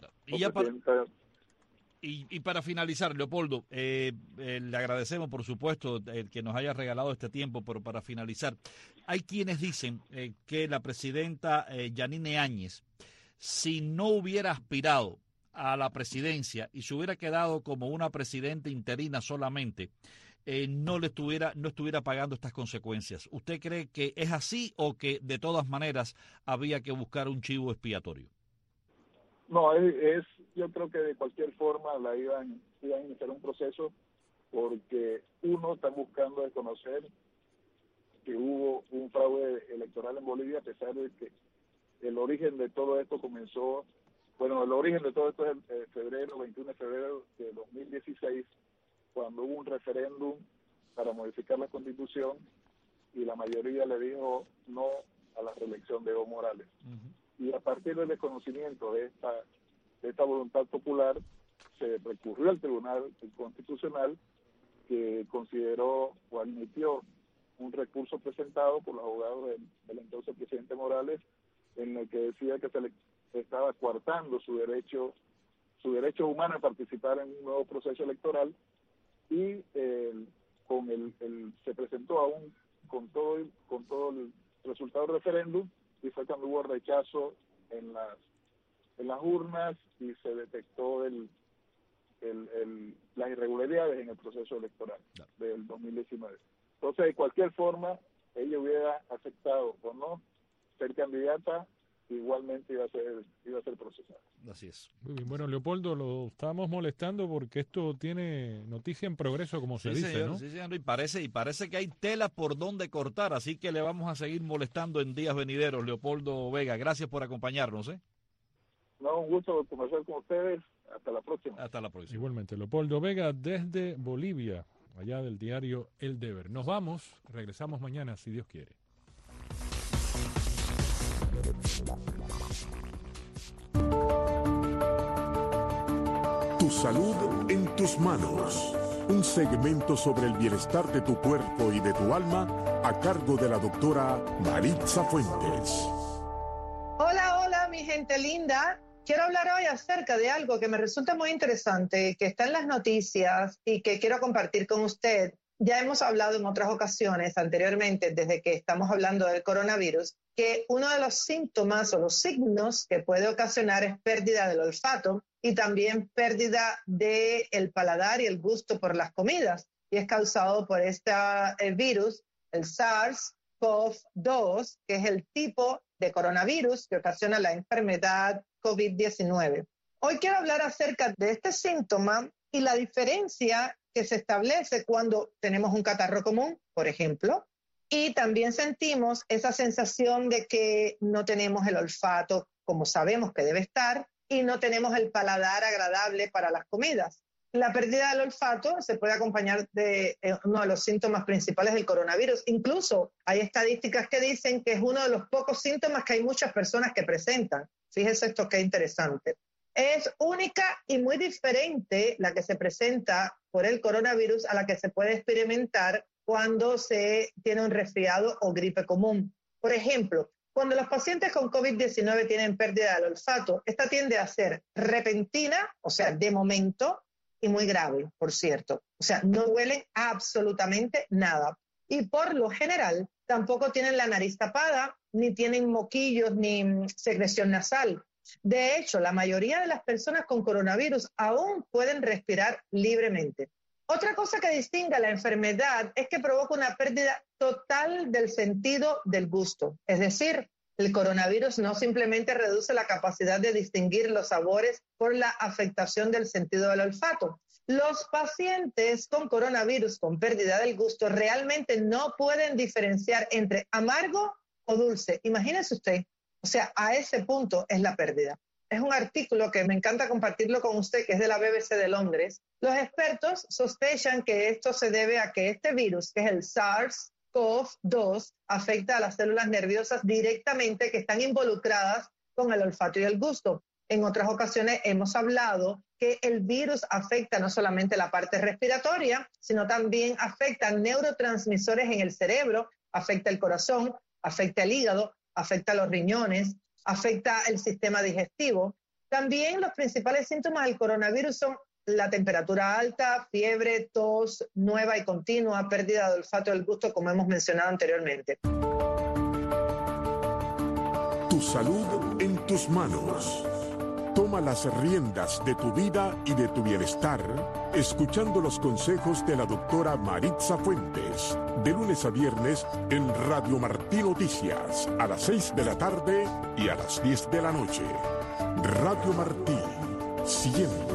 Y para finalizar, Leopoldo, le agradecemos, por supuesto, el que nos haya regalado este tiempo, pero para finalizar, hay quienes dicen que la presidenta Yanine Áñez si no hubiera aspirado a la presidencia y se hubiera quedado como una presidenta interina solamente, no estuviera pagando estas consecuencias. ¿Usted cree que es así o que de todas maneras había que buscar un chivo expiatorio? No, yo creo que de cualquier forma iban a iniciar un proceso, porque uno está buscando desconocer que hubo un fraude electoral en Bolivia, a pesar de que el origen de todo esto comenzó, el origen de todo esto es el 21 de febrero de 2016, cuando hubo un referéndum para modificar la Constitución y la mayoría le dijo no a la reelección de Evo Morales. Uh-huh. Y a partir del desconocimiento de esta voluntad popular, se recurrió al Tribunal Constitucional, que consideró o admitió un recurso presentado por los abogados del entonces presidente Morales, en el que decía que se le estaba coartando su derecho humano a participar en un nuevo proceso electoral, y se presentó aún con todo el resultado del referéndum, y fue cuando hubo rechazo en las urnas y se detectó las irregularidades en el proceso electoral del 2019. Entonces, de cualquier forma, ella hubiera aceptado o no ser candidata, igualmente iba a ser procesada. Así es. Muy bien. Bueno, Leopoldo, lo estábamos molestando porque esto tiene noticia en progreso, como se dice, señor, ¿no? Sí, señor, y parece que hay tela por donde cortar, así que le vamos a seguir molestando en días venideros, Leopoldo Vega. Gracias por acompañarnos, ¿eh? No, un gusto conversar con ustedes. Hasta la próxima. Hasta la próxima. Igualmente, Leopoldo Vega desde Bolivia, allá del diario El Deber. Nos vamos, regresamos mañana, si Dios quiere. Tu salud en tus manos. Un segmento sobre el bienestar de tu cuerpo y de tu alma, a cargo de la doctora Maritza Fuentes. Hola, mi gente linda. Quiero hablar hoy acerca de algo que me resulta muy interesante, que está en las noticias y que quiero compartir con usted. Ya hemos hablado en otras ocasiones anteriormente, desde que estamos hablando del coronavirus, que uno de los síntomas o los signos que puede ocasionar es pérdida del olfato y también pérdida del paladar y el gusto por las comidas. Y es causado por este virus, el SARS-CoV-2, que es el tipo de coronavirus que ocasiona la enfermedad COVID-19. Hoy quiero hablar acerca de este síntoma y la diferencia que se establece cuando tenemos un catarro común, por ejemplo, y también sentimos esa sensación de que no tenemos el olfato como sabemos que debe estar y no tenemos el paladar agradable para las comidas. La pérdida del olfato se puede acompañar de uno de los síntomas principales del coronavirus. Incluso hay estadísticas que dicen que es uno de los pocos síntomas que hay muchas personas que presentan. Fíjese esto qué interesante. Es única y muy diferente la que se presenta por el coronavirus a la que se puede experimentar cuando se tiene un resfriado o gripe común. Por ejemplo, cuando los pacientes con COVID-19 tienen pérdida del olfato, esta tiende a ser repentina, o sea, de momento, y muy grave, por cierto. O sea, no huelen absolutamente nada. Y por lo general, tampoco tienen la nariz tapada, ni tienen moquillos, ni secreción nasal. De hecho, la mayoría de las personas con coronavirus aún pueden respirar libremente. Otra cosa que distingue a la enfermedad es que provoca una pérdida total del sentido del gusto. Es decir, el coronavirus no simplemente reduce la capacidad de distinguir los sabores por la afectación del sentido del olfato. Los pacientes con coronavirus con pérdida del gusto realmente no pueden diferenciar entre amargo o dulce. Imagínese usted, o sea, a ese punto es la pérdida. Es un artículo que me encanta compartirlo con usted, que es de la BBC de Londres. Los expertos sospechan que esto se debe a que este virus, que es el SARS-CoV-2, afecta a las células nerviosas directamente que están involucradas con el olfato y el gusto. En otras ocasiones hemos hablado que el virus afecta no solamente la parte respiratoria, sino también afecta neurotransmisores en el cerebro, afecta el corazón, afecta el hígado, afecta los riñones, afecta el sistema digestivo. También los principales síntomas del coronavirus son la temperatura alta, fiebre, tos nueva y continua, pérdida de olfato y del gusto, como hemos mencionado anteriormente. Tu Tu salud en tus manos. Toma las riendas de tu vida y de tu bienestar, escuchando los consejos de la doctora Maritza Fuentes, de lunes a viernes en Radio Martí Noticias, a las 6 de la tarde y a las 10 de la noche. Radio Martí, siempre